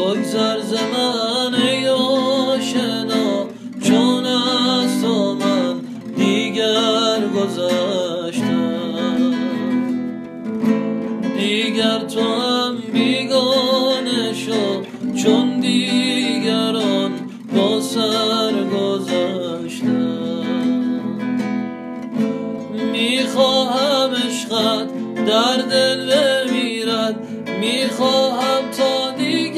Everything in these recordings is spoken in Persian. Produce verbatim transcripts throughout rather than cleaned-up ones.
بگذر ز من ای آشنا، چون از تو من دیگر گذشتم. دیگر تو هم بیگانه شو، چون دیگران با سر گذشتم. میخواهم عشقت در دل بمیرد، میخواهم تا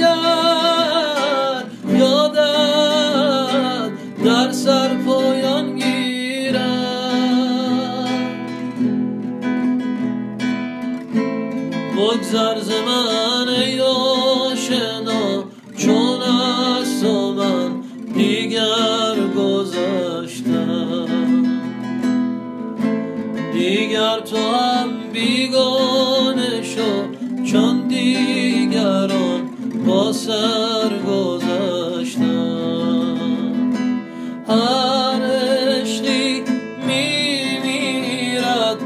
دیگر یادت در سر پایان گیرد. بگذر ز من ای آشنا، چون از تو من دیگر گذشتم. دیگر تو هم بیگانه شو، چون دیگران با سر گذشتم. هر عشقی میمیرد،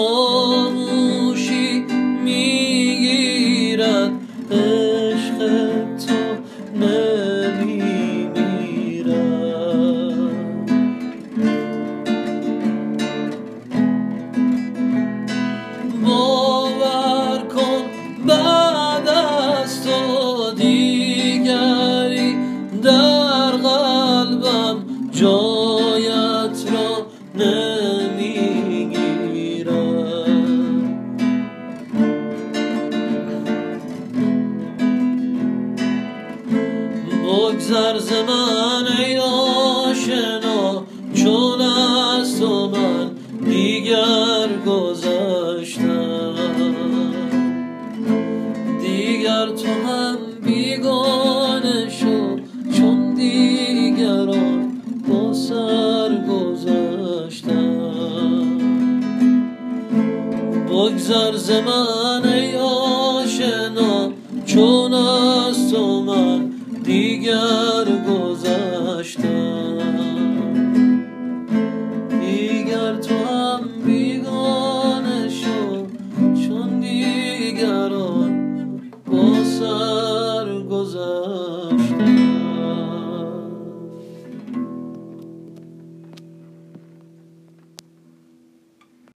خاموشی میگیرد، عشق تو نمیمیرد. باور کن بعد از تو دیگری در قلبم جایت را نمیگیرد. بگذر ز من ای آشنا، چون از تو من دیگر گذشتم. دیگر تو هم بیگانه شو، چون دیگران با سر گذشتم. بگذر ز من ای آشنا، چون از تو من دیگر